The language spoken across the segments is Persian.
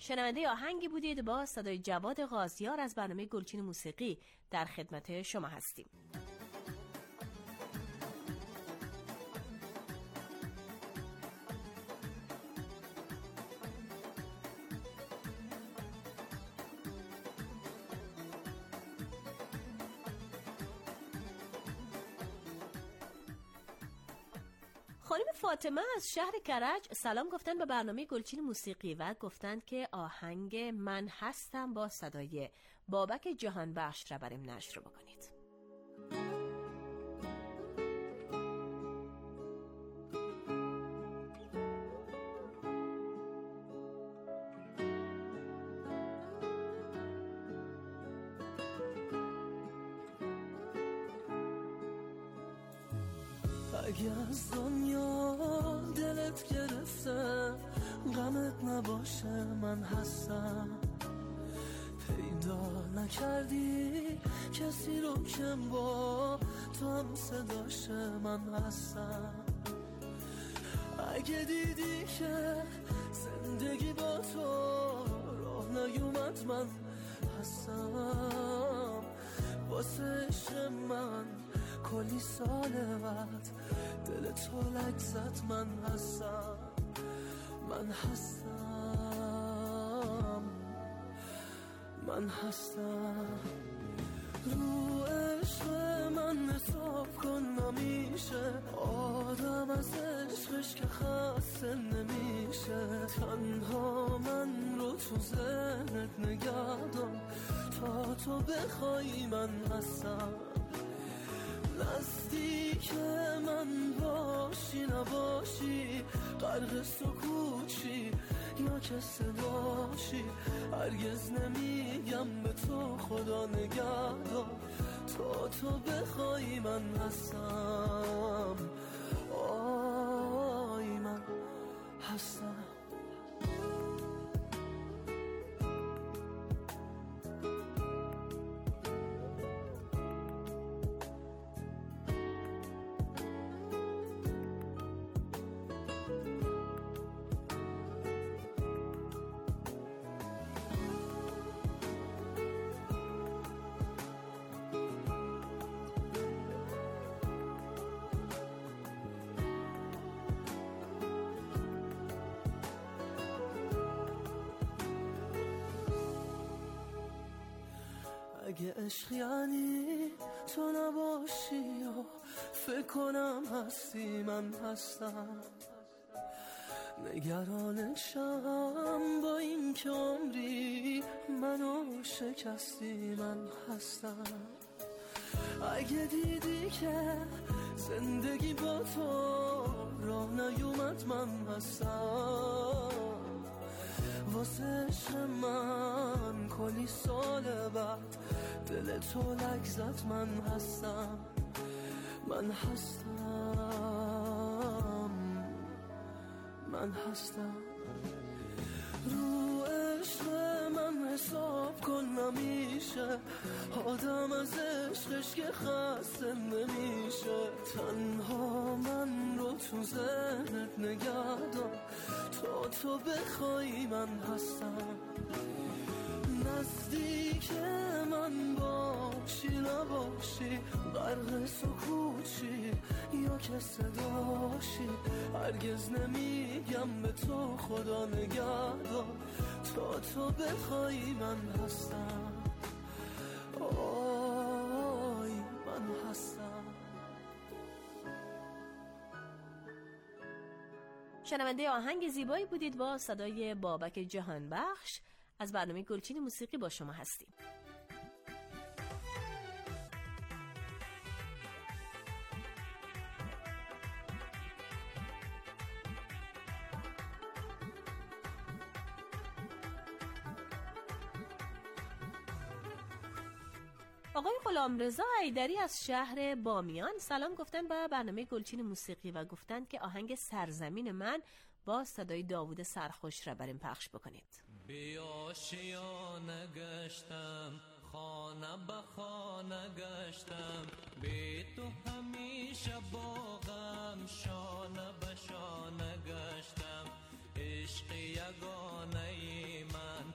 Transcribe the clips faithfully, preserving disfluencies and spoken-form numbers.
شنونده آهنگی بودید با صدای جواد غازیار از برنامه گلچین موسیقی. در خدمت شما هستیم. خانم فاطمه از شهر کرج سلام گفتن به برنامه گلچین موسیقی و گفتند که آهنگ من هستم با صدای بابک جهانبخش را برام نشر بکنید. اگه از دنیا دلت گرفته غمت نباشه من هستم. پیدا نکردی کسی رو که با تو هم صداشه من هستم. اگه دیدی که زندگی با تو راه نیومد من هستم. واسه عشق من کلی ساله وقت دل تو لک زد من هستم. من هستم من هستم. رو عشق من حساب کن نمیشه آدم از عشقش که خسته نمیشه. تنها من رو تو ذهنت نگردم تا تو بخوای من هستم. نزدیک من باشی نباشی غرق سکوتشی یا که صداشی هرگز نمیگم به تو خدا نگهدار تا تو بخوای من هستم. آی من هستم. اگه عشق یعنی تو نباشی یا فکر کنم هستی من هستم. نگرانشم با این که عمری منو شکستی من هستم. اگه دیدی که زندگی با تو راه نیومد من هستم. واسه عشق من کلی سال بعد دل تو لک زد من هستم. من هستم من هستم. رو عشق من حساب کن نمیشه آدم از عشقش که خسته نمیشه. تنها من رو تو ذهنت نگردم تا تو بخوای من هستم. نزدیک من باشی نباشی غرق سکوتشی یا که صداشی هرگز نمیگم به تو خدا نگهدار تا تو بخوای من هستم. آی من هستم. شنونده آهنگ زیبایی بودید با صدای بابک جهانبخش. از برنامه گلچین موسیقی با شما هستیم. آقای غلامرضا حیدری از شهر بامیان سلام گفتن با برنامه گلچین موسیقی و گفتند که آهنگ سرزمین من با صدای داوود سرخوش را بریم پخش بکنید. بیا شیانه گشتم خانه به خانه گشتم بی تو همیشه باغم شانه به شانه گشتم عشق یگانه من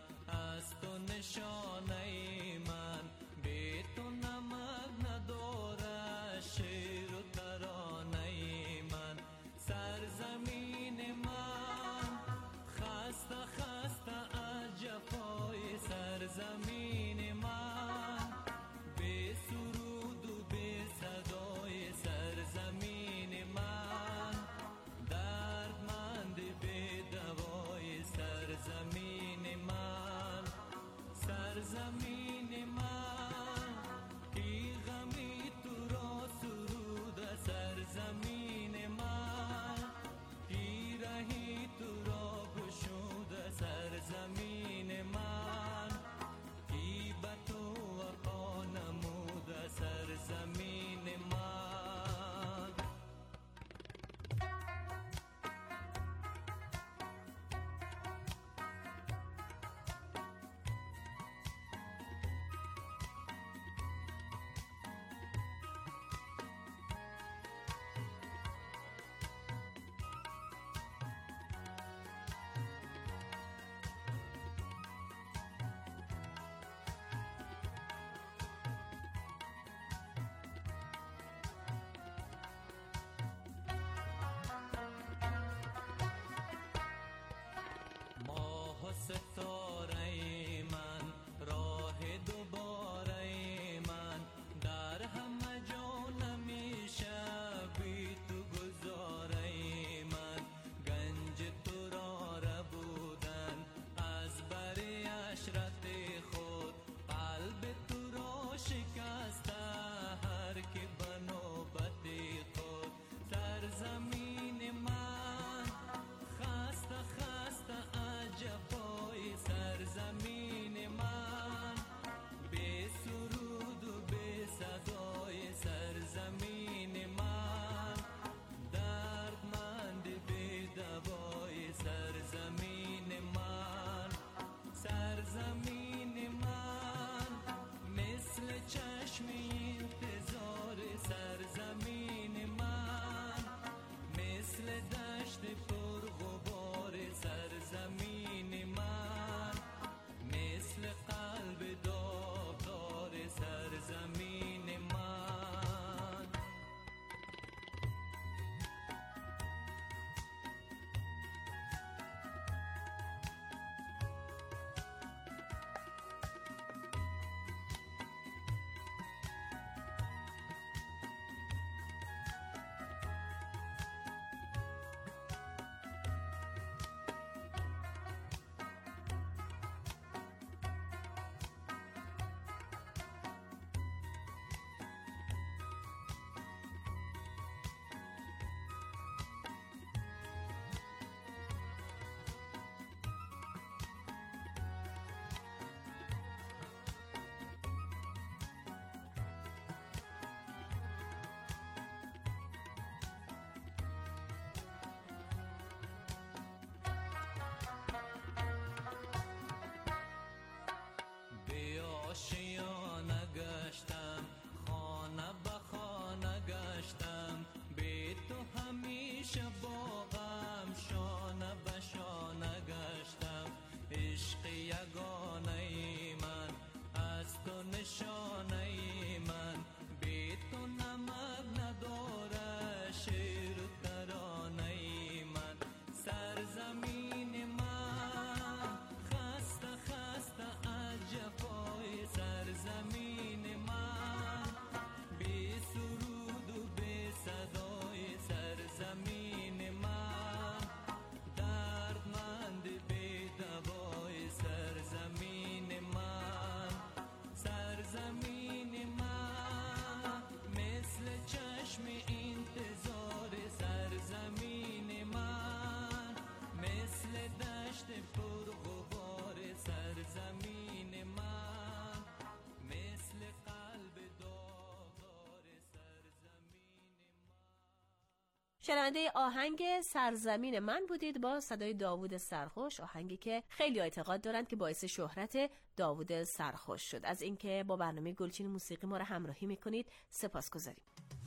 شنونده آهنگ سرزمین من بودید با صدای داوود سرخوش، آهنگی که خیلی اعتقاد دارند که باعث شهرت داوود سرخوش شد. از اینکه با برنامه گلچین موسیقی ما را همراهی میکنید سپاسگزاریم.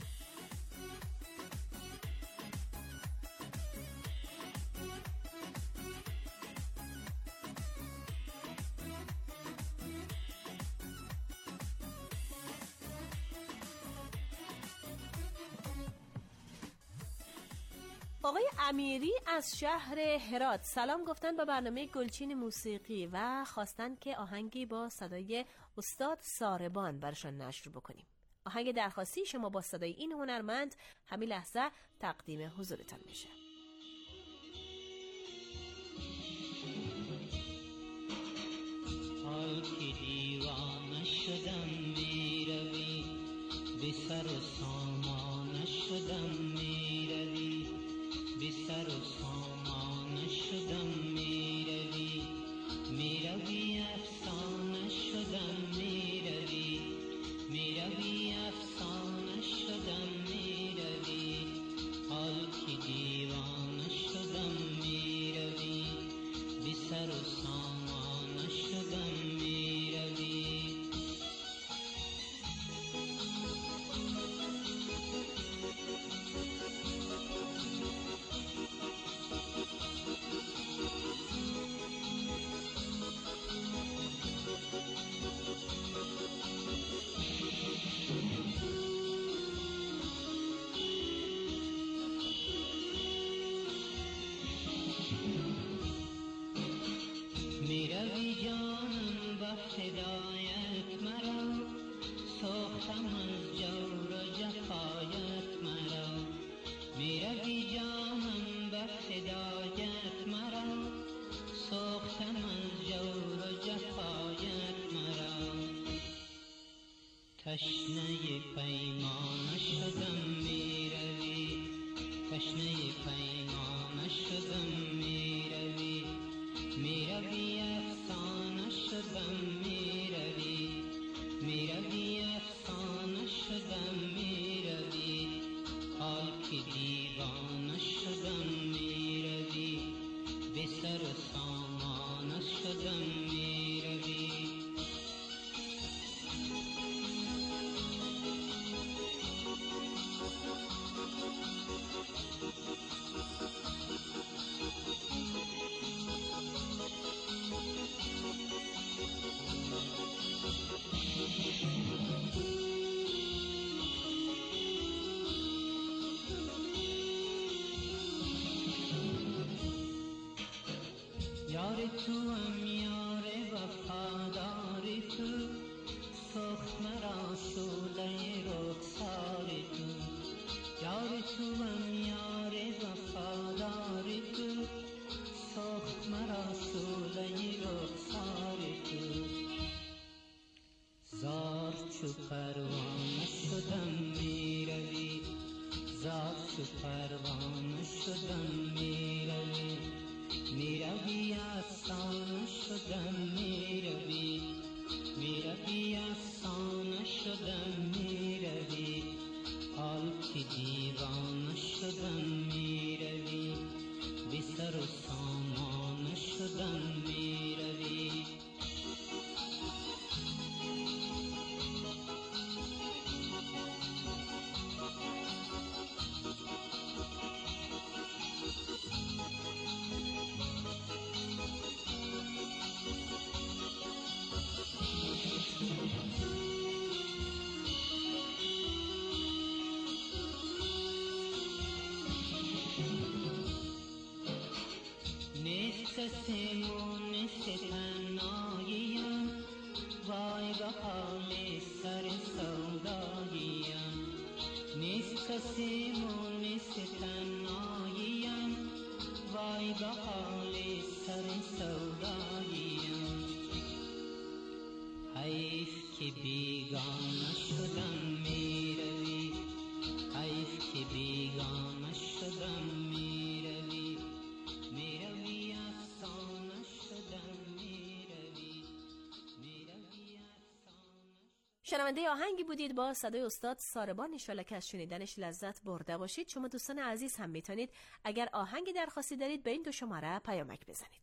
آقای امیری از شهر هرات سلام گفتن به برنامه گلچین موسیقی و خواستن که آهنگی با صدای استاد ساربان برشان نشر بکنیم. آهنگ درخواستی شما با صدای این هنرمند همین لحظه تقدیم حضورتان میشه. حال که دیوانه شدم میروی، به سر و سامان شدم میروی، به سر و سامان شدم میروی، میروی افسانه شدم میروی، میروی افسانه شدم میروی، حال که دیوانه شدم میروی، به سر و سامان شدم میروی. میروی جانم با فدایت مرا، سوختم از جور و جفایت مرا، میروی جانم با فدایت مرا، سوختم از جور و جفایت مرا، تشنه پیمان شدم میروی، تشنه پیمان شدم میروی، میروی افسانه شدم میروی، میروی افسانه شدم میروی، حال که دیوانه شدم میروی، به سر و سامان شدم میروی. یار تو هم یار وفادار تو، سخت مرا شعله رخسار تو، یار تو هم یار وفادار تو، سخت مرا شعله رخسار تو، زار چو پروانه شدم میروی، زار چو پروانه شدم میروی، میروی افسانه شدم میروی، میروی افسانه شدم میروی، حال که دیوانه شدم میروی، به سر و سامان شدم میروی. نیست کسی و نیست تنهاییم، وای به حال سر سوداییم، نیست کسی و نیست تنهاییم، وای به حال سر سوداییم، حیف که بیگانه شدم میروی، حیف که بیگانه شدم میروی، میروی افسانه شدم میروی، میروی افسانه. شنونده آهنگی بودید با صدای استاد ساربان. انشالله که از شنیدنش لذت برده باشید. شما دوستان عزیز هم میتونید اگر آهنگی درخواستی دارید به این دو شماره پیامک بزنید.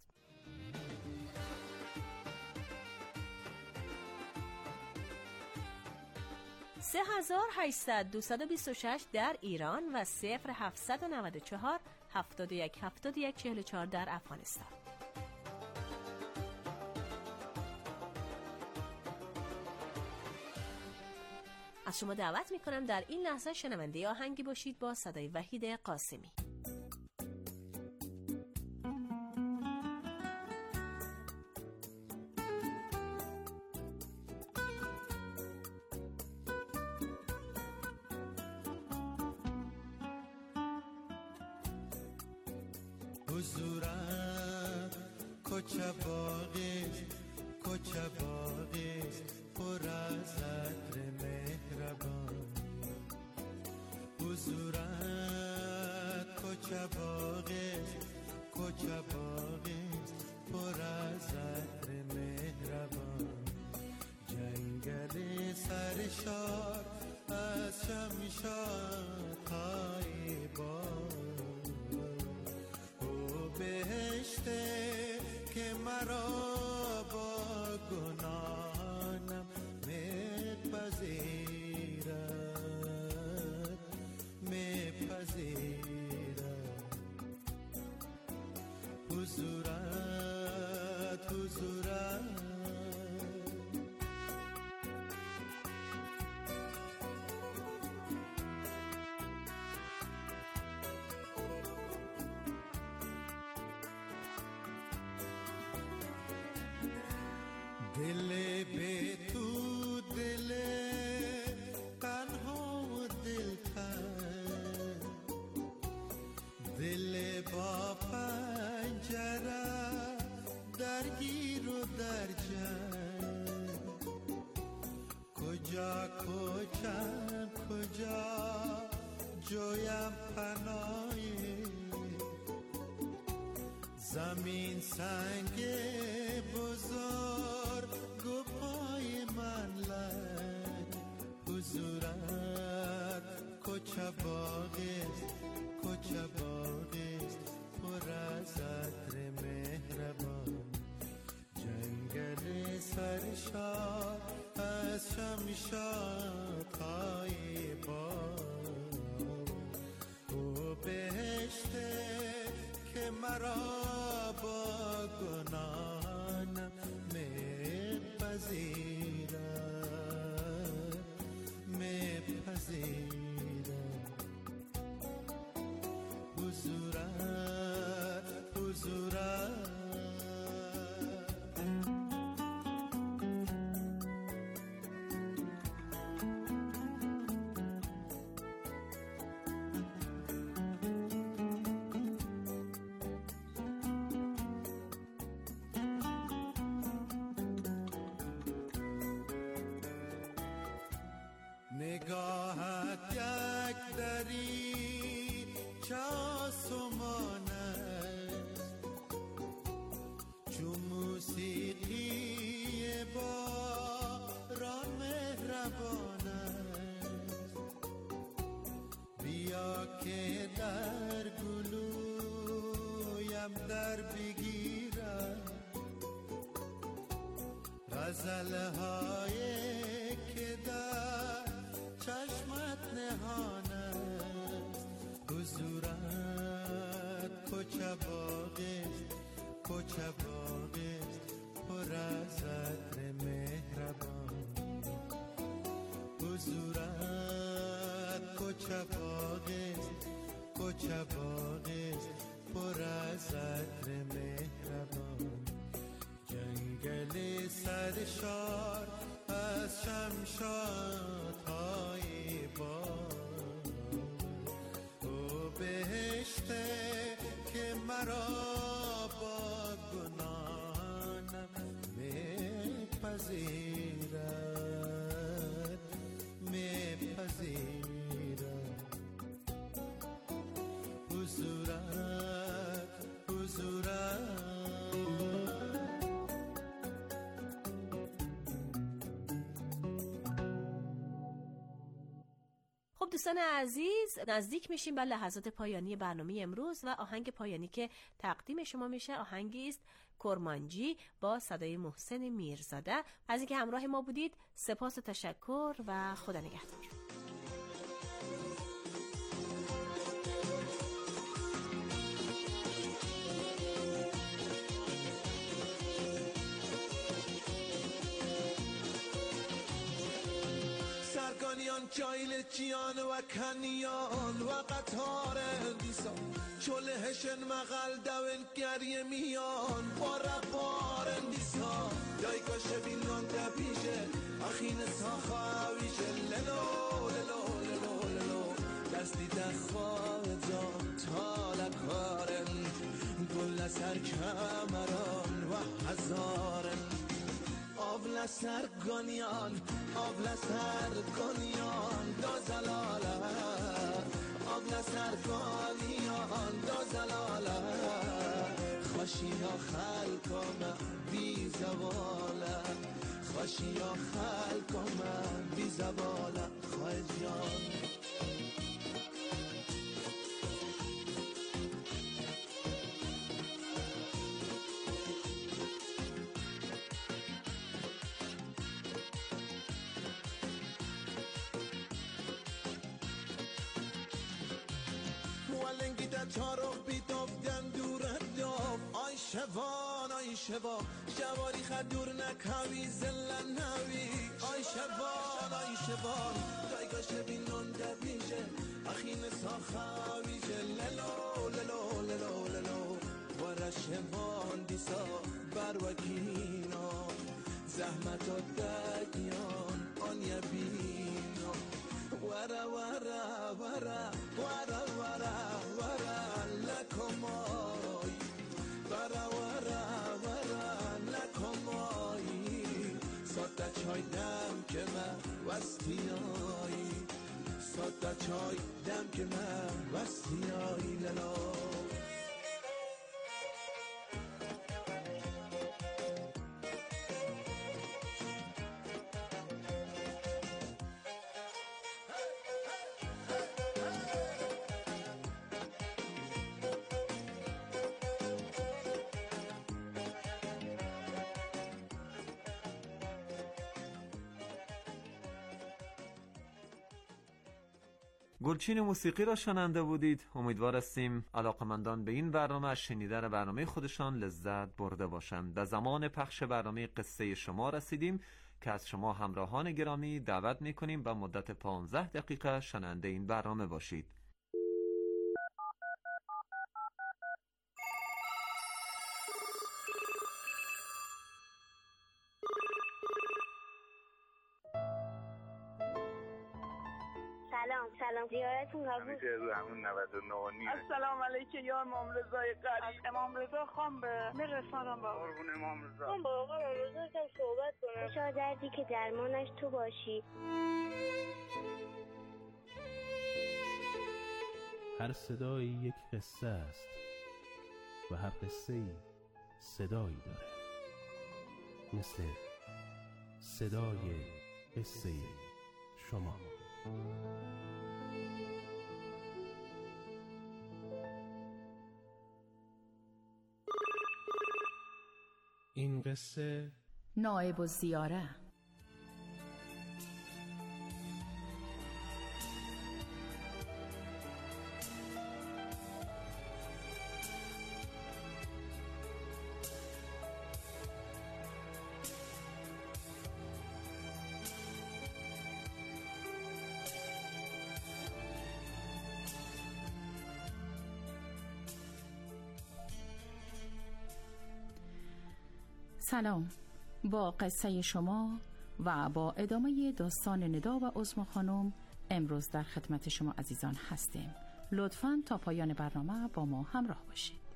سه هزار و هشتصد دویست و بیست و شش در ایران و صفر هفتصد و نود و چهار هفتاد و یک هفتاد و یک چهل و چهار در افغانستان. از شما دعوت میکنم در این لحظه شنونده آهنگی باشید با صدای وحید قاسمی. حضورم کوچه باغیست، کوچه باغیست پر از عطر مهربان. حضورم کوچه باغیست، کوچه باغیست پر از عطر مهربان. جنگل سرشار از شمشاد های باد، بهشته که مرا با گناهانم میپذیرد، میپذیرد. حضورت، حضورت دل به تو، دل تنها و دلتر، دل با پنجره درگیر و در جنگ. کجا کوچم، کجا جویم پناهی، زمین سنگ بزرگ گو پای من لنگ. حضورت کوچه باغیست، کوچه باغیست پر از عطر مهربان. جنگل سرشار از شمشاد های باد، او بهشته که مرا با گناهانم میپذیرد، میپذیرد. حضورت، حضورت نگاهت یک دری چه آسمان است، چون موسیقی باران مهربان است. بیا که در گلویم در بگیرد غزلهای که در چشمت نهان است. حضورت کوچه باغیست، کوچه باغیست پر از عطر مهربان. حضورت کوچه باغیست، کوچه باغیست پر از عطر مهربان. جنگل سرشار از شمشاد های باد، او بهشته که مرا با گناهانم میپذیرد، میپذیرد. حضورت، حضورت دوستان عزیز، نزدیک میشیم به لحظات پایانی برنامه امروز و آهنگ پایانی که تقدیم شما میشه آهنگی است کرمانجی با صدای محسن میرزاده. از اینکه همراه ما بودید سپاس و تشکر و خدا نگهدار. سرگانیان چایلچیان و کنیان و قطار دیسان چلهشن مغل دون گریه میان با ربار دیسان دایگاش بینان دبیشه اخین ساخاویشه للو للو للو للو دستی دخواه جان تالکارن گل سر کمران و هزارن آبل سرگانیان آبل سرگانیان دو زلاله آبل سرگانیان دو زلاله خوشیا خلقم بی زواله خوشیا خلقم بی زواله خواهد جان ولنگی در چارو بیتافتن دورت داف آی شوان آی شوان شواری خدور نکاوی زلن نوی آی شوان آی شوان دایگاش بینون دبیشه اخین ساخاوی للو للو للو للو ورا شوان دیسا بروکینا زحمت و دگیان آن یبینا ورا ورا ورا ورا ورا ورا لکمای ورا ورا ورا لکمای ساده چای دم که من وستیایی ساده چای دم که من وستیایی للا گلچین موسیقی را شنونده بودید. امیدوار هستیم علاقمندان به این برنامه از شنیدن برنامه خودشان لذت برده باشند. به زمان پخش برنامه قصه شما رسیدیم که از شما همراهان گرامی دعوت می‌کنیم به مدت پانزده دقیقه شنونده این برنامه باشید. سلام سلام زیارتون قبول. همیشه رو همون نود و نه و نیم. السلام علیکم یا امام رضای قریب. امام رضا خان به میرسانم با قربون امام رضا. من با آقا رضا که صحبت کنم. شا دردی که درمانش تو باشی. هر صدایی یک قصه است و هر قصه‌ای صدایی داره، مثل صدای قصه شما. این قصه نایب الزیاره. سلام، با قصه شما و با ادامه داستان ندا و عظما خانم امروز در خدمت شما عزیزان هستیم. لطفاً تا پایان برنامه با ما همراه باشید.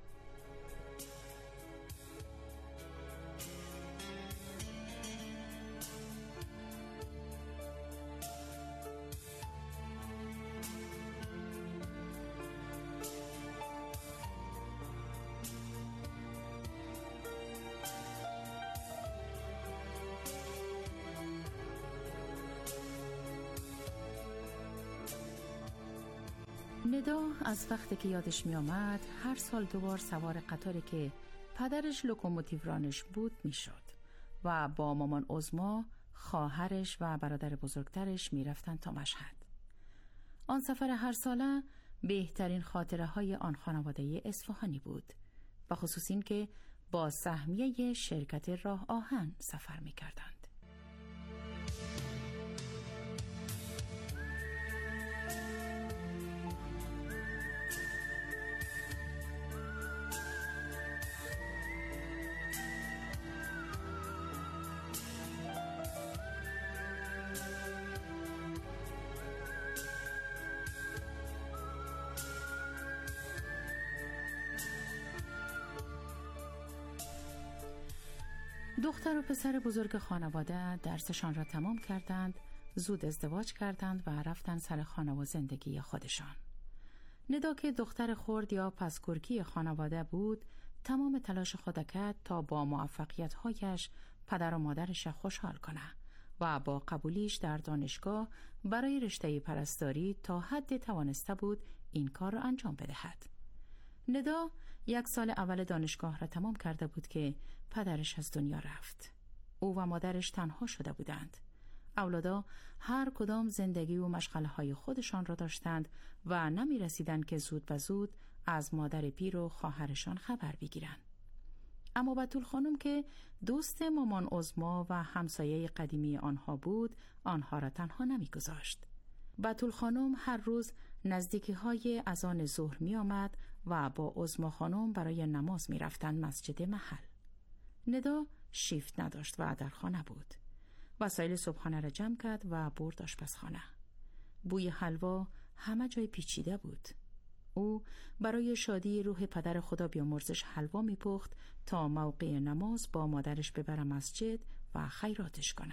ندا از وقتی که یادش می آمد هر سال دوبار سوار قطاری که پدرش لوکوموتیو رانش بود می شد و با مامان عظما، خواهرش و برادر بزرگترش می رفتن تا مشهد. آن سفر هر ساله بهترین خاطره های آن خانواده اصفهانی بود، و خصوص این که با سهمیه شرکت راه آهن سفر می کردند. دختر و پسر بزرگ خانواده درسشان را تمام کردند، زود ازدواج کردند و رفتن سر خانه و زندگی خودشان. ندا که دختر خرد یا پسکرکی خانواده بود، تمام تلاش خود کرد تا با موفقیت‌هایش پدر و مادرش خوشحال کنه و با قبولیش در دانشگاه برای رشته پرستاری تا حد توانسته بود این کار را انجام بدهد. ندا یک سال اول دانشگاه را تمام کرده بود که پدرش از دنیا رفت. او و مادرش تنها شده بودند. اولادا هر کدام زندگی و مشغله های خودشان را داشتند و نمی رسیدند که زود و زود از مادر پیر و خواهرشان خبر بگیرند. اما بتول خانم که دوست مامان عظما و همسایه قدیمی آنها بود، آنها را تنها نمی گذاشت. بتول خانم هر روز نزدیکی های اذان ظهر می آمد و با عظما خانم برای نماز می رفتند مسجد محل. ندا شیفت نداشت و در خانه بود. وسایل صبحانه را جمع کرد و برد آشپزخانه. بوی حلوا همه جای پیچیده بود. او برای شادی روح پدر خدا بیامرزش حلوا می پخت تا موقع نماز با مادرش ببره مسجد و خیراتش کنه.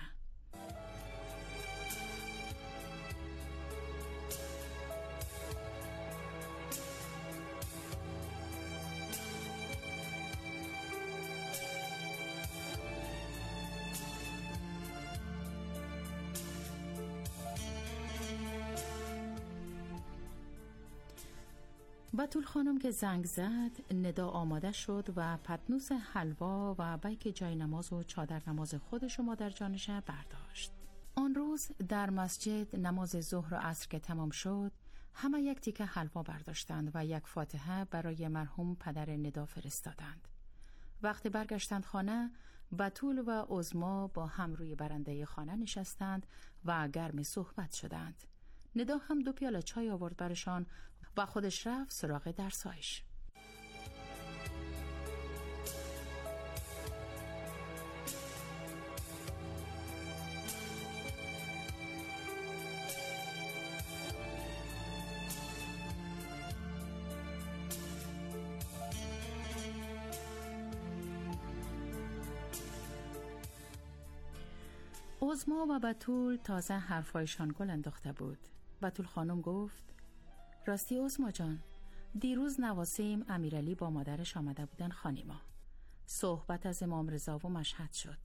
بتول خانم که زنگ زد، ندا آماده شد و پتنوس حلوا و بیک جای نماز و چادر نماز خودش و مادر جانش برداشت. آن روز در مسجد نماز ظهر و عصر که تمام شد، همه یک تیکه حلوا برداشتند و یک فاتحه برای مرحوم پدر ندا فرستادند. وقتی برگشتند خانه، بتول و عظما با هم روی برنده خانه نشستند و گرم صحبت شدند. ندا هم دو پیاله چای آورد برشان و خودش رفت سراغ درسایش. عظما و بتول تازه حرفایشان گل انداخته بود. بتول خانم گفت: راستی عظما جان، دیروز نواسیم امیرعلی با مادرش آمده بودن خانه ما. صحبت از امام رضا و مشهد شد.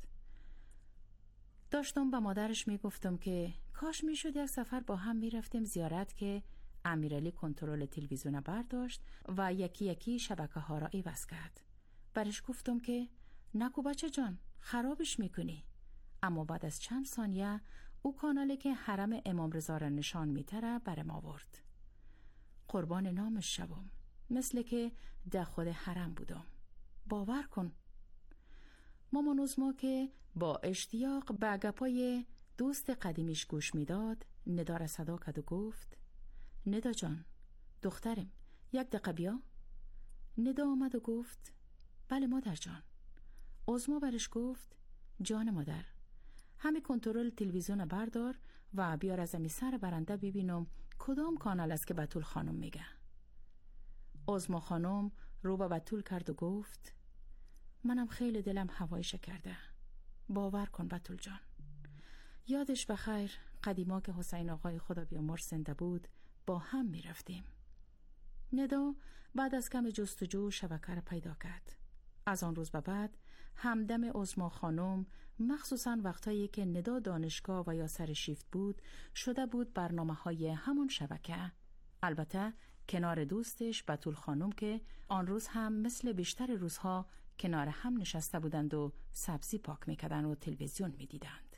داشتم با مادرش میگفتم که کاش میشد یک سفر با هم میرفتیم زیارت، که امیرعلی کنترل تلویزیون برداشت و یکی یکی شبکه ها را عوض کرد. برش گفتم که نکو بچه جان، خرابش میکنی. اما بعد از چند ثانیه او کانالی که حرم امام رضا را نشان میتره برم آورد. قربان نامش شوم، مثل که در خود حرم بودم. باور کن. مامان عظما که با اشتیاق به گپای دوست قدیمیش گوش میداد، ندا را صدا کرد و گفت: ندا جان، دخترم، یک دقیقه بیا. ندا آمد و گفت: بله مادر جان. عظما برش گفت: جان مادر، همه کنترل تلویزیون بردار و بیار از امی سر برنده ببینم کدام کانال است که بتول خانم میگه. عظما خانم رو به بتول کرد و گفت: منم خیلی دلم هوایش کرده. باور کن بتول جان. یادش بخیر قدیما که حسین آقای خدا بیامرز زنده بود با هم میرفتیم. ندا بعد از کم جستجو شبکه را پیدا کرد. از آن روز به بعد همدم عظما خانم، مخصوصاً وقتایی که ندا دانشگاه و یا سر شیفت بود، شده بود برنامه های همون شبکه. البته کنار دوستش بتول خانم که آن روز هم مثل بیشتر روزها کنار هم نشسته بودند و سبزی پاک میکردن و تلویزیون میدیدند.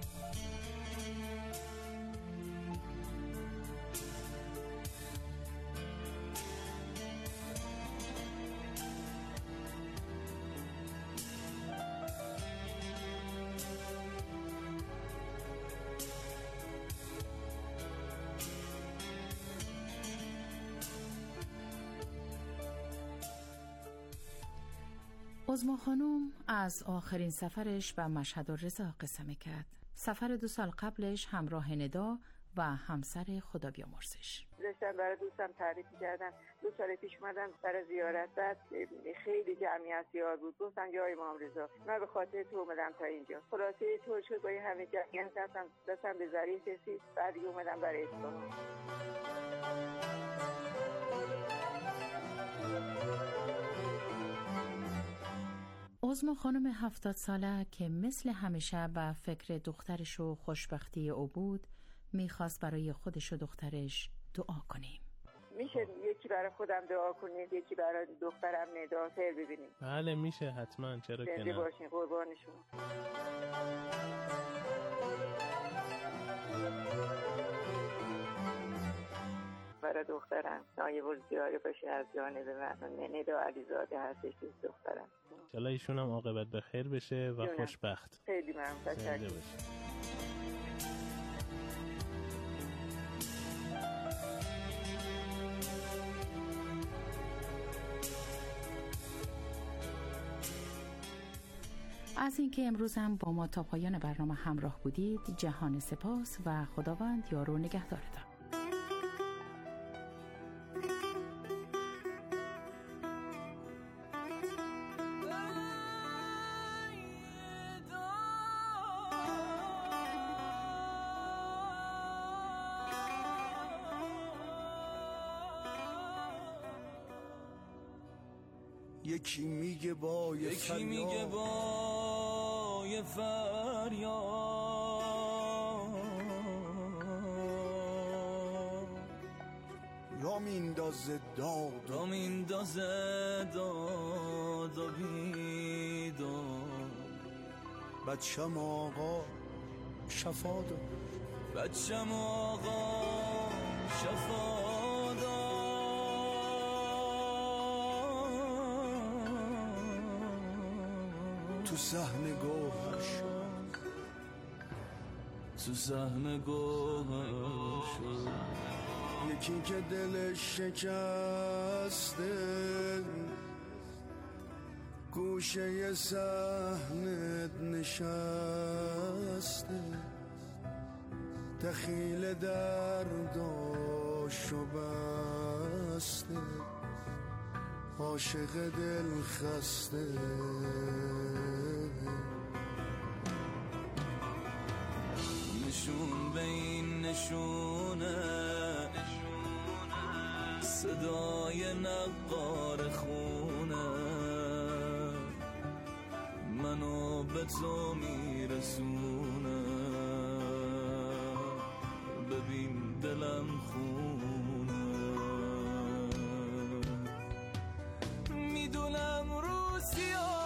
عظما خانم از آخرین سفرش به مشهد الرضا قصه میکرد. سفر دو سال قبلش همراه ندا و همسر خدا بیامرزش. داشتم برای دوستم تعریف کردم. دو سال پیش اومدم برای زیارت، بعد خیلی جمعیت زیاد بود. گفتم یا امام رضا من به خاطر تو اومدم تا اینجا. خلاصه طور شد با همه جمعیت رفتم دستم به ذریعه رسید، بعد دیگه اومدم برای اصفهان. عظما خانم هفتاد ساله که مثل همیشه به فکر دخترش و خوشبختی او بود، میخواست برای خودش و دخترش دعا کنیم. میشه یکی برای خودم دعا کنید، یکی برای دخترم ندا خیر ببینیم؟ بله میشه حتما، چرا که نه. زنده باشین، قربانشون. برای دخترم نایب الزیاره باشه از جانب من، ندا علیزاده هستش دوست دخترم. انشالله ایشون هم عاقبت به خیر بشه و خوشبخت. خیلی ممنون، تشکر. از اینکه امروز هم با ما تا پایان برنامه همراه بودید جهان سپاس و خداوند یار و نگهدارتان. یکی میگه با یه یکی میگه با یه فریاد یا میندازه داد یا میندازه داد و بیداد بچم آقا شفا داد بچم آقا شفا داد تو صحن گوهر شد تو صحن گوهر شد یکی که دلش شکسته گوشه صحنت نشسته دخیل درداشو بسته عاشق دل خسته نشون به این نشونه صدای نقار خونه منو به تو میرسونه ببین دلم خونه میدونم روسیا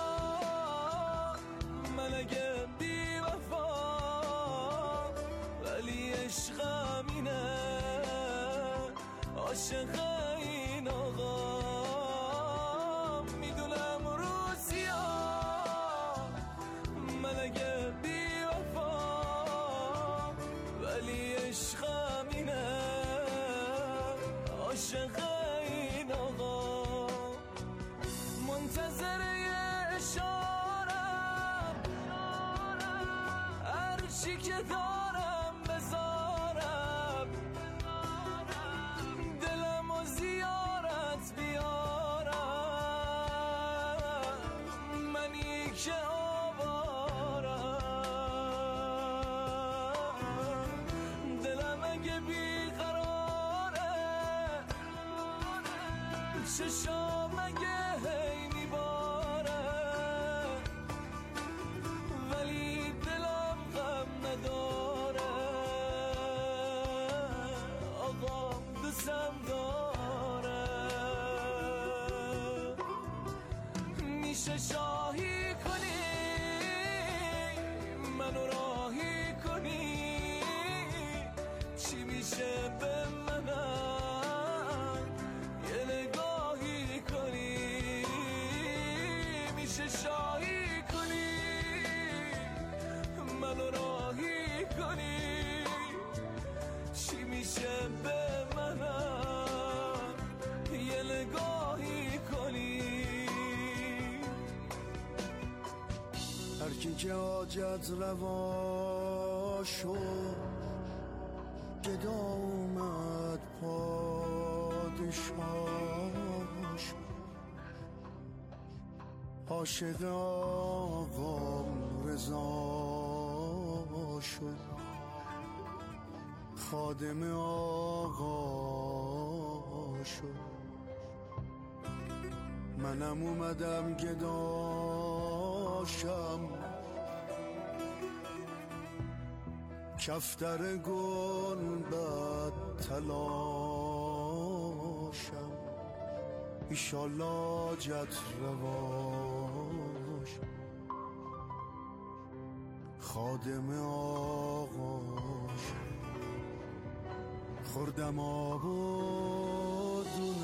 ملگه بی وفا ولی عشقم اینه عاشق این آقا میدونم روسیا ملگه بی وفا ولی عشقم اینه عاشق این آقا منتظر اشارم هرچی که دارم بذارم دلم و زیارت بیارم منی که آوارم دلم اگه بیقراره چشام اگه هی میباره ولی دلم غم نداره آقا دوستم داره میشه شاهی کنی منو راهی کنی چی میشه به منم یه نگاهی کنی میشه شاهی کنی منو راهی کنی چی میشه به منم یه نگاهی کنی هر کی که حاجت روا شد گدا اومد پادشاه شد عاشق آقام رضا شد خادم آقا شد منم اومدم گداشم کفتر گل بد تلاشم ایشالله جت رواش خادم آقاش خوردم آب و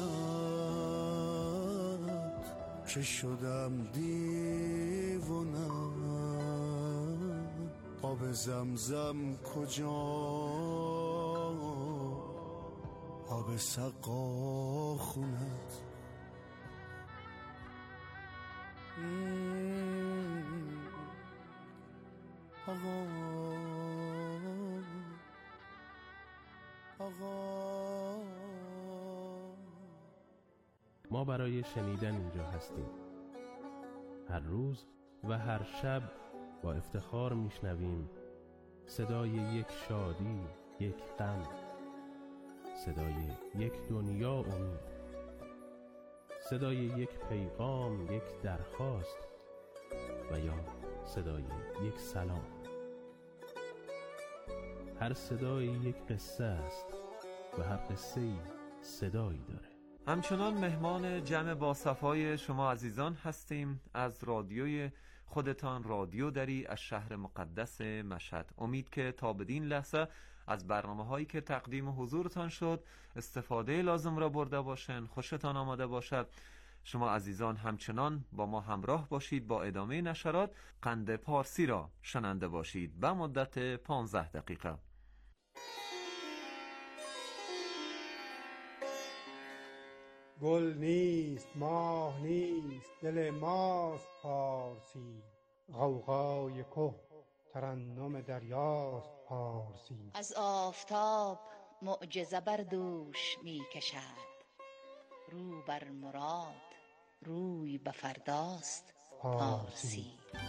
دونت که شدم دیوونت آب زمزم کجا آب سقا خونت آقا آقا ما برای شنیدن اینجا هستیم. هر روز و هر شب با افتخار میشنویم صدای یک شادی، یک غم، صدای یک دنیا امید، صدای یک پیغام، یک درخواست و یا صدای یک سلام. هر صدایی یک قصه است و هر قصه‌ای صدایی داره. همچنان مهمان جمع با صفای شما عزیزان هستیم از رادیوی خودتان، رادیو دری از شهر مقدس مشهد. امید که تا بدین لحظه از برنامه هایی که تقدیم حضورتان شد استفاده لازم را برده باشن، خوشتان آمده باشد. شما عزیزان همچنان با ما همراه باشید، با ادامه نشرات قند پارسی را شننده باشید به مدت پانزده دقیقه. گل نیست، ماه نیست، دل ماست پارسی. غوغای که ترنم دریاست پارسی. از آفتاب معجزه بر دوش می کشد، رو بر مراد روی به فرداست پارسی.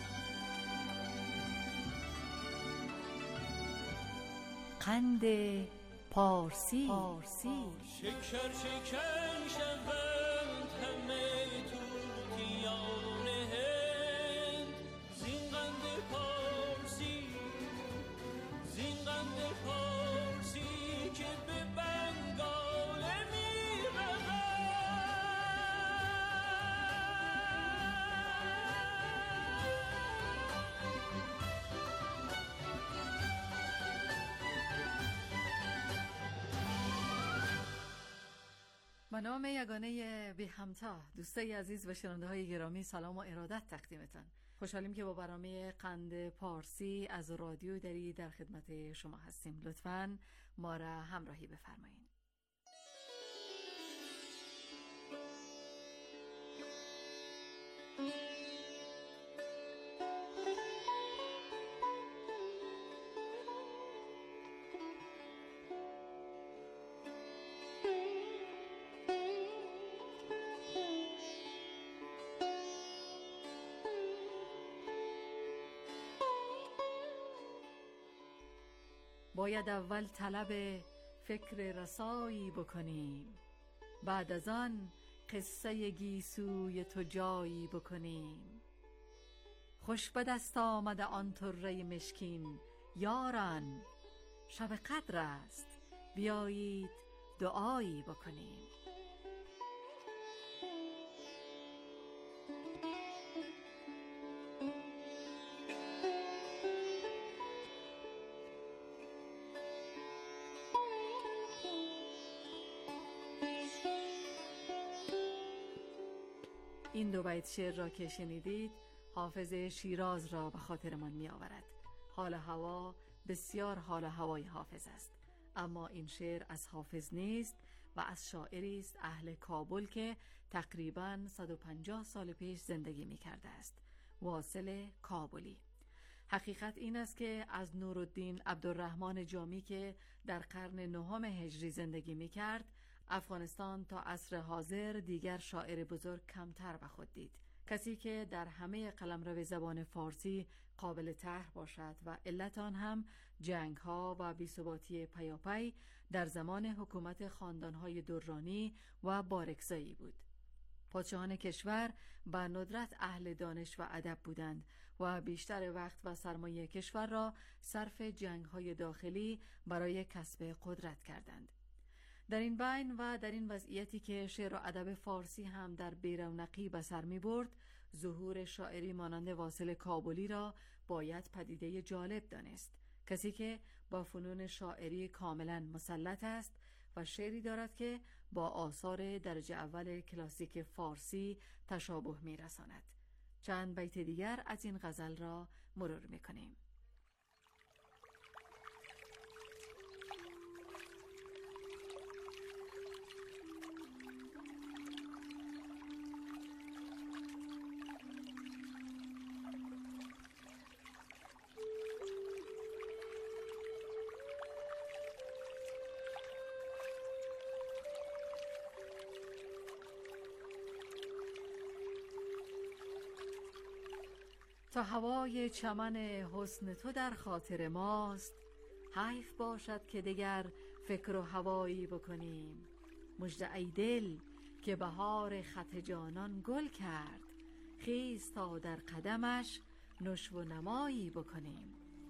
قند پارسی. شکر شکر شوند همه توتیان هند، زین قند پارسی، زین قند پارسی که به بنگال می به نام یگانه بی همتا، دوستای عزیز و شنونده های گرامی، سلام و ارادت تقدیمتان. خوشحالیم که با برنامه قند پارسی از رادیو دری در خدمت شما هستیم. لطفاً ما را همراهی بفرمایید. باید اول طلب فکر رسایی بکنیم، بعد از آن قصه گیسوی تو جایی بکنیم. خوش به دست آمده آن طره مشکین، یاران شب قدر است بیایید دعایی بکنیم. این دو بیت شعر را که شنیدید حافظ شیراز را به خاطرمان می آورد. حال هوا بسیار حال هوای حافظ است، اما این شعر از حافظ نیست و از شاعری است اهل کابل که تقریباً صد و پنجاه سال پیش زندگی می کرده است، واصل کابلی. حقیقت این است که از نورالدین عبدالرحمن جامی که در قرن نهم هجری زندگی می کرد، افغانستان تا عصر حاضر دیگر شاعر بزرگ کمتر به خود دید. کسی که در همه قلمرو زبان فارسی قابل طرح باشد و علت آن هم جنگ ها و بی‌ثباتی پیاپی در زمان حکومت خاندانهای درانی و بارکزایی بود. پادشاهان کشور به ندرت اهل دانش و ادب بودند و بیشتر وقت و سرمایه کشور را صرف جنگ‌های داخلی برای کسب قدرت کردند. در این بین و در این وضعیتی که شعر و ادب فارسی هم در بی‌رونقی به سر می‌برد، ظهور شاعری مانند واصل کابلی را باید پدیده جالب دانست. کسی که با فنون شاعری کاملا مسلط است و شعری دارد که با آثار درجه اول کلاسیک فارسی تشابه می‌رساند. چند بیت دیگر از این غزل را مرور می‌کنیم. تا هوای چمن حسن تو در خاطر ماست، حیف باشد که دگر فکر و هوایی بکنیم. مژده ای دل که بهار خط جانان گل کرد، خیز تا در قدمش نشو و نمایی بکنیم.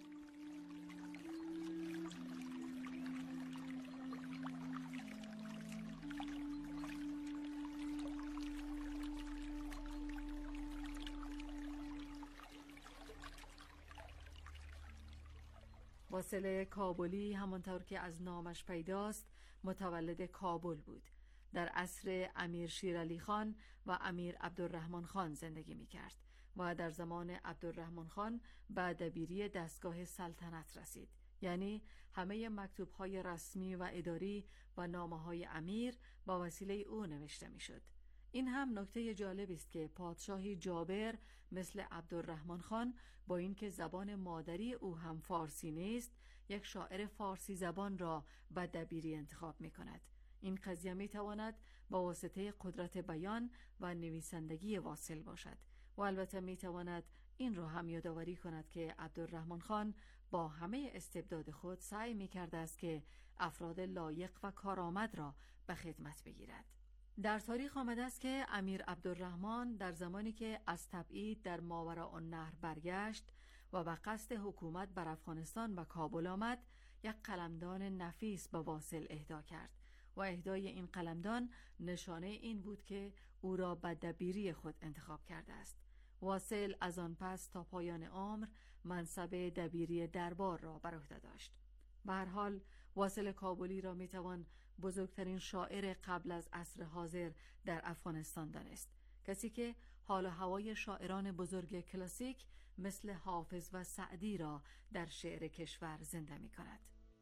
واصل کابلی همانطور که از نامش پیداست متولد کابل بود. در عصر امیر شیرعلی خان و امیر عبدالرحمن خان زندگی می کرد و در زمان عبدالرحمن خان به دبیری دستگاه سلطنت رسید. یعنی همه مکتوب‌های رسمی و اداری و نامه‌های امیر با وسیله او نوشته می‌شد. این هم نکته جالب است که پادشاهی جابر مثل عبدالرحمن خان با اینکه زبان مادری او هم فارسی نیست، یک شاعر فارسی زبان را به دبیری انتخاب می کند. این قضیه می تواند با واسطه قدرت بیان و نویسندگی واصل باشد و البته می تواند این را هم یادآوری کند که عبدالرحمن خان با همه استبداد خود سعی می کرده است که افراد لایق و کارآمد را به خدمت بگیرد. در تاریخ آمده است که امیر عبدالرحمن در زمانی که از تبعید در ماوراءالنهر برگشت و به قصد حکومت بر افغانستان و کابل آمد، یک قلمدان نفیس به واصل اهدا کرد و اهدای این قلمدان نشانه این بود که او را به دبیری خود انتخاب کرده است. واصل از آن پس تا پایان عمر منصب دبیری دربار را بر عهده داشت. به هر حال واصل کابلی را میتوان بزرگترین شاعر قبل از عصر حاضر در افغانستان دانست، کسی که حال و هوای شاعران بزرگ کلاسیک مثل حافظ و سعدی را در شعر کشور زنده می کند.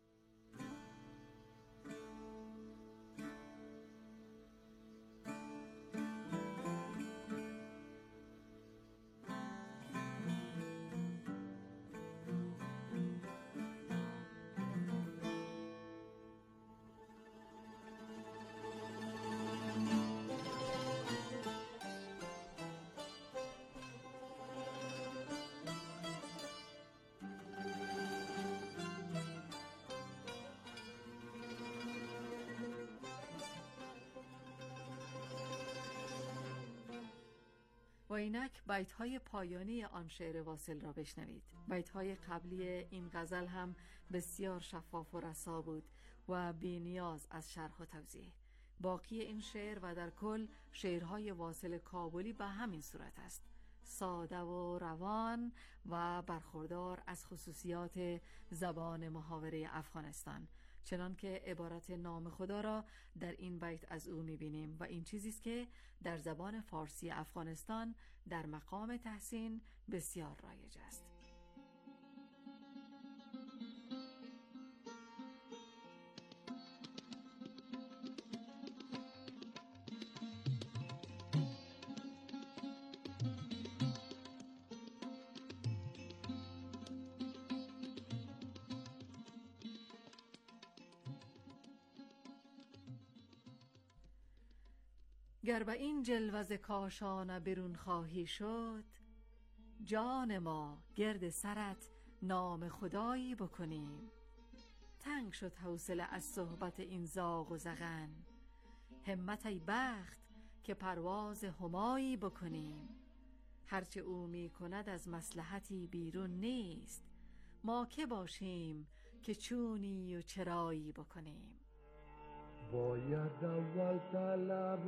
و اینک بیت‌های پایانی آن شعر واصل را بشنوید. بیت‌های قبلی این غزل هم بسیار شفاف و رسا بود و بی نیاز از شرح و توضیح. باقی این شعر و در کل شعرهای واصل کابلی به همین صورت است، ساده و روان و برخوردار از خصوصیات زبان محاوره افغانستان، چنان که عبارت نام خدا را در این بیت از او می‌بینیم و این چیزی است که در زبان فارسی افغانستان در مقام تحسین بسیار رایج است. گر به این جلوه ز کاشانه برون خواهی شد، جان ما گرد سرت نام خدایی بکنیم. تنگ شد حوصله از صحبت این زاغ و زغن، همت ای بخت که پرواز همایی بکنیم. هرچه او می کند از مصلحتی بیرون نیست، ما که باشیم که چونی و چرایی بکنیم. باید اول طلب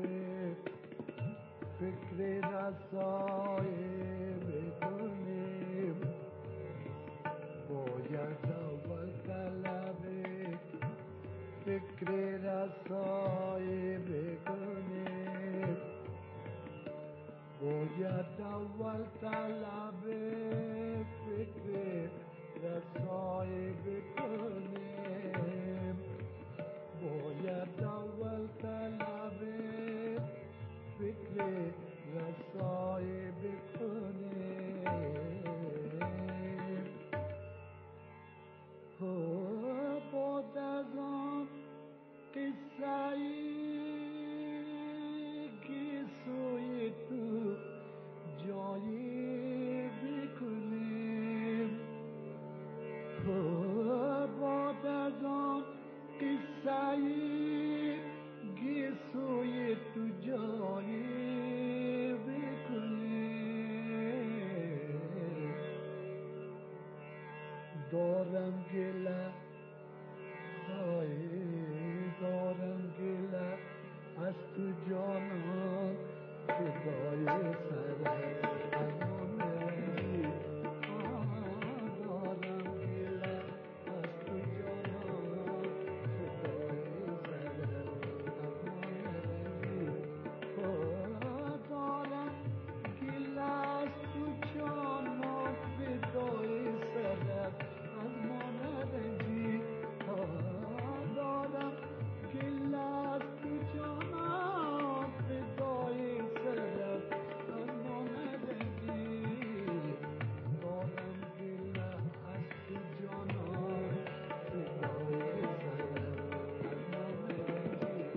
فکر رسای بکنیم، باید اول طلب فکر رسای بکنیم، باید اول طلب فکر رسای بکنیم، باید اول طلب فکر رسای بکنیم. بعد از آن قصه‌ای که سوی تو جایی بکنیم، بعد از آن قصه‌ای که سوی تو جایی بکنیم. دارم گله های دارم گله از تو جانان، خدای سرت از منی. دارم گله از تو جانان، خدای سرت از منی. دارم گله از تو جانان، خدای سرت از منی. دارم گله از تو جانان، فدای سرت از منی. دارم گله از تو جانان، فدای سرت از منی.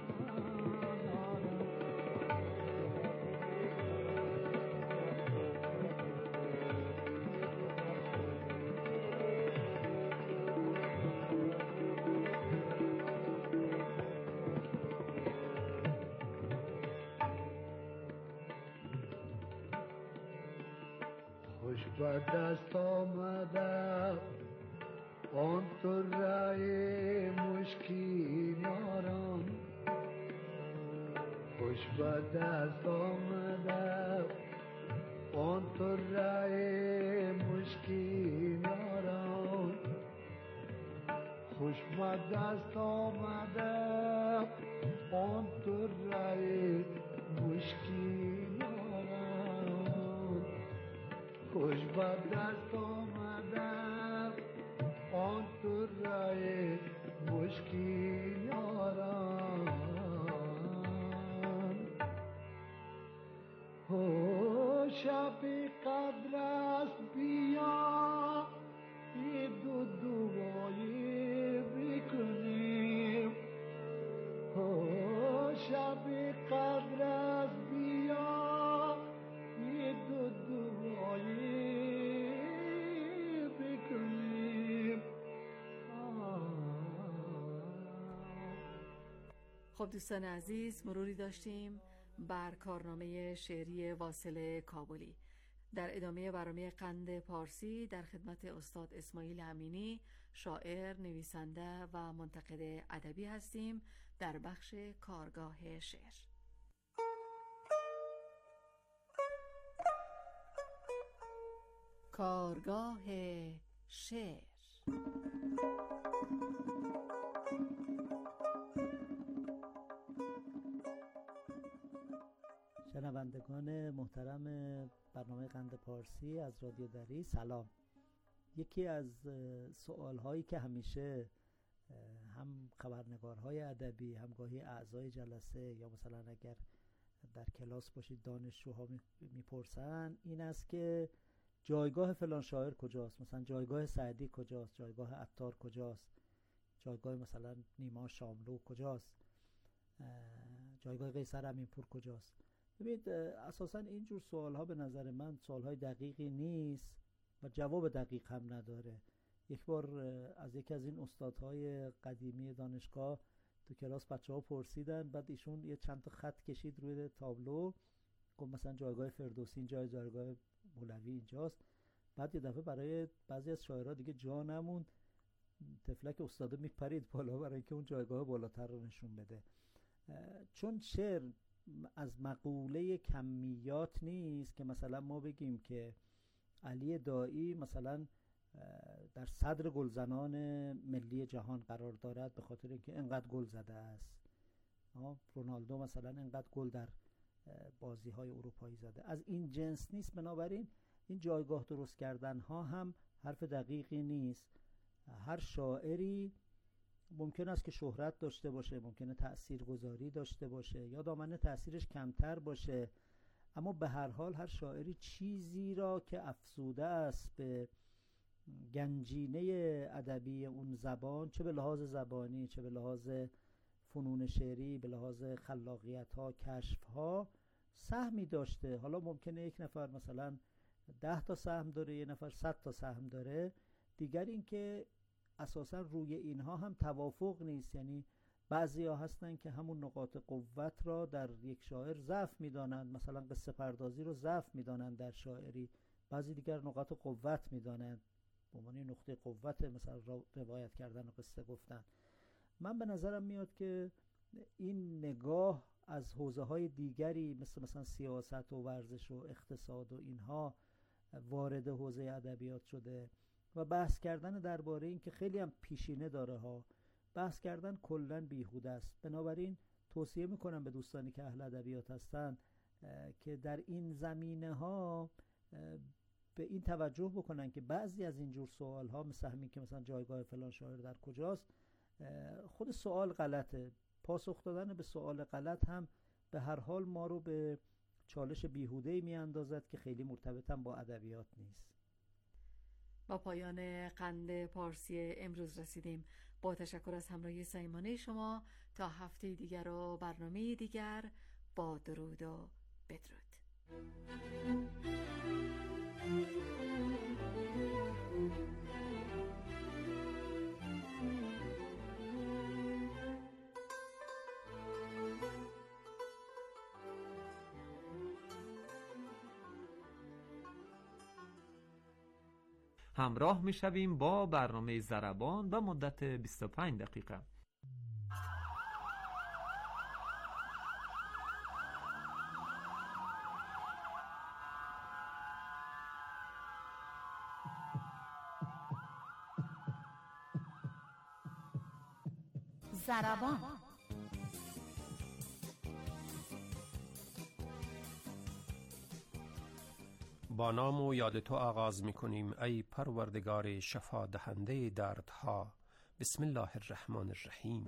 خوش به دست آمده آن طره مشکین یاران، خوش به دست آمده آن طره مشکین یاران، خوش به دست آمده آن طره مشکین یاران، خوش به دست آمده آن طره مشکین یاران. شب قدر است بیا یه دو دوایی بکنیم، شب قدر است بیا یه دو دوایی بکنیم. خب دوستان عزیز، مروری داشتیم بر کارنامه شعری واصل کابلی. در ادامه برنامه قند پارسی در خدمت استاد اسماعیل امینی، شاعر، نویسنده و منتقد ادبی هستیم در بخش کارگاه شعر. کارگاه شعر. شنوندگان محترم برنامه قند پارسی از رادیو دری، سلام. یکی از سوالهایی که همیشه هم خبرنگارهای ادبی، هم گاهی اعضای جلسه یا مثلا اگر در کلاس باشید دانشجوها میپرسن این است که جایگاه فلان شاعر کجاست، مثلا جایگاه سعدی کجاست، جایگاه عطار کجاست، جایگاه مثلا نیما شاملو کجاست، جایگاه قیصر امینپور کجاست. ببینید اساسا اینجور سوال ها به نظر من سوال های دقیقی نیست و جواب دقیق هم نداره. یک بار از یکی از این استادهای قدیمی دانشگاه تو کلاس بچه ها پرسیدن، بعد ایشون یه چند تا خط کشید روی تابلو، گفت مثلا جایگاه فردوسی اینجا، جایگاه مولوی اینجاست. بعد یه دفعه برای بعضی از شاعرها دیگه جا نموند، تفلک استاده میپرید بالا برای اینکه اون جایگاه بالاتر رو نشون بده. چون شعر از مقوله کمیات نیست که مثلا ما بگیم که علی دایی مثلا در صدر گلزنان ملی جهان قرار دارد به خاطر اینکه انقدر گل زده است، رونالدو مثلا انقدر گل در بازی های اروپایی زده. از این جنس نیست. بنابراین این جایگاه درست کردن ها هم حرف دقیقی نیست. هر شاعری ممکن است که شهرت داشته باشه، ممکنه تأثیر گذاری داشته باشه یا دامنه تأثیرش کمتر باشه، اما به هر حال هر شاعری چیزی را که افزوده است به گنجینه ادبی اون زبان، چه به لحاظ زبانی، چه به لحاظ فنون شعری، به لحاظ خلاقیت ها، کشف ها، سهمی داشته. حالا ممکنه یک نفر مثلا ده تا سهم داره، یک نفر صد تا سهم داره. دیگر این که اساسا روی اینها هم توافق نیست. یعنی بعضی ها هستن که همون نقاط قوت را در یک شاعر ضعف میدانند، مثلا قصه پردازی رو ضعف میدانند در شاعری، بعضی دیگر نقاط قوت میدانند، به معنی نقطه قوت مثلا روایت کردن و قصه گفتن. من به نظرم میاد که این نگاه از حوزه های دیگری مثل مثلا سیاست و ورزش و اقتصاد و اینها وارد حوزه ادبیات شده و بحث کردن درباره این که خیلی هم پیشینه داره ها، بحث کردن کلن بیهوده است. بنابراین توصیه میکنم به دوستانی که اهل ادبیات هستن که در این زمینه ها به این توجه بکنن که بعضی از اینجور سوال ها مثل همین که مثلا جایگاه فلان شاعر در کجاست، خود سوال غلطه. پاسخ دادن به سوال غلط هم به هر حال ما رو به چالش بیهوده‌ای میاندازد که خیلی مرتبط هم با ادبیات نیست. با پایان قند پارسی امروز رسیدیم. با تشکر از همراهی صمیمانه شما. تا هفته دیگر و برنامه دیگر، با درود و بدرود. همراه میشویم با برنامه ضربان به مدت بیست و پنج دقیقه. ضربان. با نام و یاد تو آغاز می کنیم ای پروردگار شفا دهنده دردها. بسم الله الرحمن الرحیم.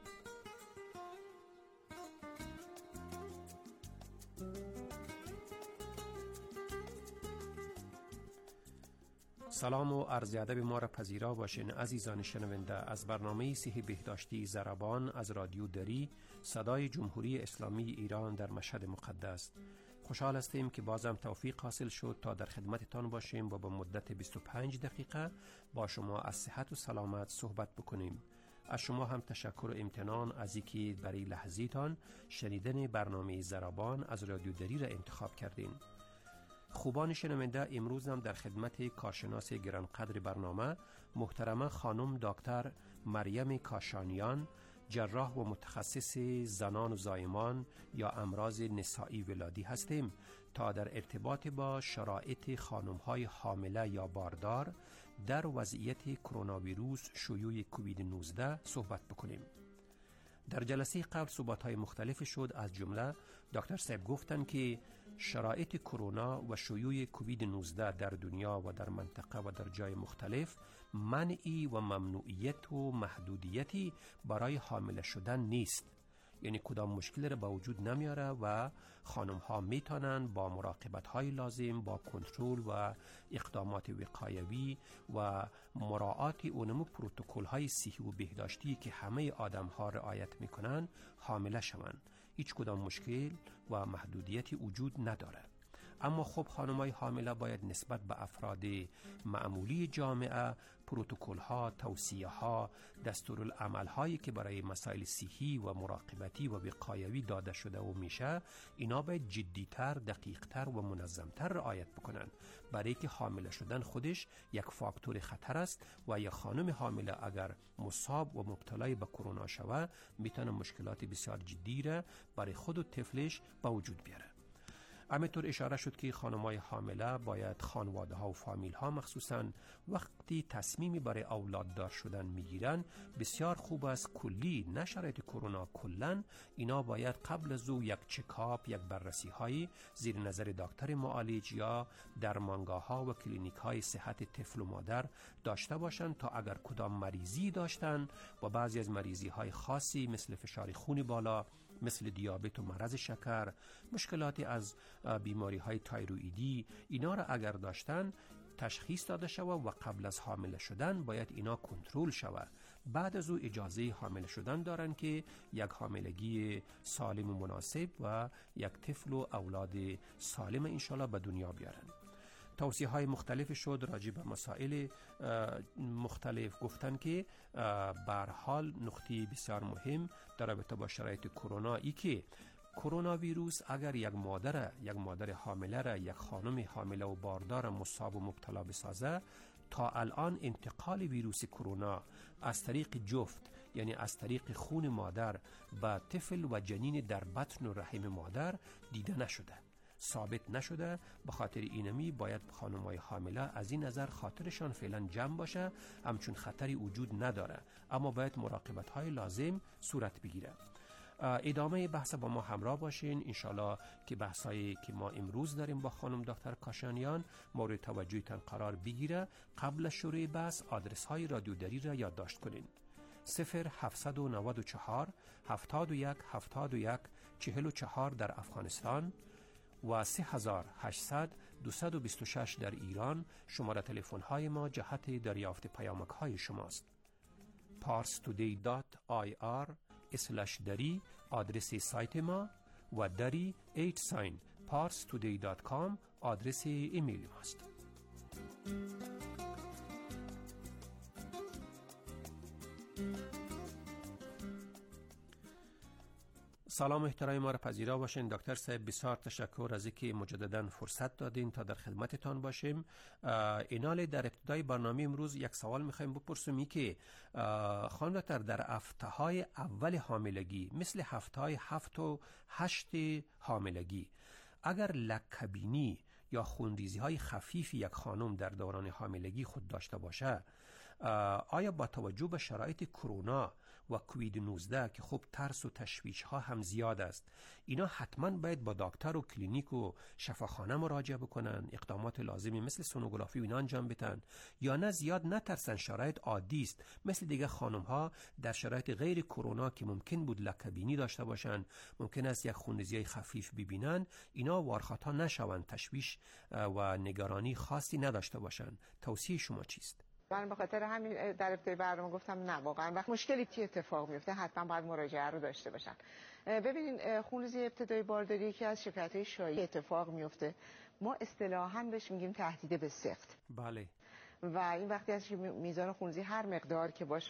سلام و عرض ادب ما را پذیرا باشین عزیزان شنونده از برنامه صحی بهداشتی ضربان از رادیو دری، صدای جمهوری اسلامی ایران در مشهد مقدس. خوشحال هستیم که بازم توفیق حاصل شد تا در خدمتتان باشیم و با مدت بیست و پنج دقیقه با شما از صحت و سلامت صحبت بکنیم. از شما هم تشکر و امتنان از اینکه برای لحظیتان شنیدن برنامه ضربان از رادیو دری را انتخاب کردین. خوبان شنونده، امروز هم در خدمت کارشناس گرانقدر برنامه محترمه خانم دکتر مریم کاشانیان، جراح و متخصص زنان و زایمان یا امراض نسایی ولادی هستیم تا در ارتباط با شرایط خانم‌های حامله یا باردار در وضعیت کرونا ویروس شیوع کووید نوزده صحبت بکنیم. در جلسه قبل صحبت‌های مختلف شد، از جمله دکتر صاحب گفتن که شرایط کرونا و شیوع کووید نوزده در دنیا و در منطقه و در جای مختلف منعی و ممنوعیت و محدودیتی برای حامله شدن نیست. یعنی کدام مشکلی را به وجود نمیاره و خانم ها میتونن با مراقبت های لازم، با کنترل و اقدامات وقایوی و مراعات اونمو پروتکل های صحی و بهداشتی که همه آدم ها رعایت میکنن حامله شوند. هیچ کدام مشکل و محدودیتی وجود نداره. اما خب خانمای حامله باید نسبت به افراد معمولی جامعه پروتکل ها، توصیه ها، دستورالعمل هایی که برای مسائل صحی و مراقبتی و وقایوی داده شده و میشه، اینا باید جدیتر، دقیقتر و منظمتر رعایت بکنن، برای که حامله شدن خودش یک فاکتور خطر است و یک خانم حامله اگر مصاب و مبتلای به کرونا شوه میتونه مشکلات بسیار جدی را برای خود و طفلش به وجود بیاره. همینطور اشاره شد که خانم‌های حامله باید خانواده ها و فامیل ها مخصوصاً وقتی تصمیمی برای اولاد دار شدن میگیرن بسیار خوب است کلی، نه شرایط کرونا، کلن اینا باید قبل از او یک چکاپ، یک بررسی های زیر نظر دکتر معالج یا درمانگاه ها و کلینیک های صحت طفل و مادر داشته باشند تا اگر کدام مریضی داشتن و بعضی از مریضی های خاصی مثل فشار خون بالا، مثل دیابت و مرض شکر، مشکلاتی از بیماری های تایرویدی، اینا را اگر داشتن تشخیص داده شود و قبل از حامله شدن باید اینا کنترل شود. بعد از او اجازه حامله شدن دارن که یک حاملگی سالم و مناسب و یک طفل و اولاد سالم انشالله به دنیا بیارن. توصیه های مختلف شد راجع به مسائل مختلف، گفتن که به هر حال نقطه بسیار مهم در رابطه با شرایط کرونا ای که کرونا ویروس اگر یک مادر یک مادر حامله را، یک خانم حامله و باردار مصاب و مبتلا بسازه، تا الان انتقال ویروس کرونا از طریق جفت، یعنی از طریق خون مادر به طفل و جنین در بطن و رحم مادر دیده نشده، ثابت نشده. به خاطر اینمی باید خانم‌های حامله از این نظر خاطرشان فعلا جمع باشه، همچون خطری وجود نداره، اما باید مراقبت‌های لازم صورت بگیره. ادامه بحث با ما همراه باشین انشالله که بحثایی که ما امروز داریم با خانم دکتر کاشانیان مورد توجهتان قرار بگیره. قبل شروع بحث آدرس های رادیو دری را یادداشت کنین: صفر هفتصد و نود و چهار هفتاد و یک هفتاد و یک چهل و چهار در افغانستان و سه هزار و هشتصد دویست و بیست و شش در ایران. شماره تلفن های ما جهت دریافت پیامک های شماست. پارس تودی دات آی آر اسلش دری آدرس سایت ما و دری ایت ساین پارس تودی دات کام آدرس ایمیل ماست. سلام احترام ما را پذیرا باشین. دکتر صاحب بسیار تشکر از اینکه مجددا فرصت دادین تا در خدمتتان باشیم. اینال در ابتدای برنامه امروز یک سوال میخوایم بپرسیم، ای که خانم دکتر در هفته های اول حاملگی مثل هفته های هفت و هشت حاملگی اگر لکه‌بینی یا خونریزی های خفیفی یک خانم در دوران حاملگی خود داشته باشه، آیا با توجه به شرایط کرونا و کووید نوزده که خب ترس و تشویش ها هم زیاد است، اینا حتما باید با دکتر و کلینیک و شفاخانه مراجعه بکنن، اقدامات لازمی مثل سونوگرافی و اینا انجام بدن، یا نه زیاد نترسن، شرایط عادی است مثل دیگه خانم ها در شرایط غیر کرونا که ممکن بود لکه‌بینی داشته باشن، ممکن است یک خونریزی خفیف ببینن، اینا وارخطا نشوند، تشویش و نگرانی خاصی نداشته باشن. توصیه شما چیست؟ من به خاطر همین در ابتدای برنامه گفتم نه واقعا وقت مشکلی که اتفاق میفته حتما باید مراجعه رو داشته باشن. ببینین خونریزی ابتدای بارداری یکی از شکایت‌های شایع اتفاق میفته، ما اصطلاحاً بهش میگیم تهدید به سقط. بله. و این وقتی از میزان خونریزی هر مقدار که باشه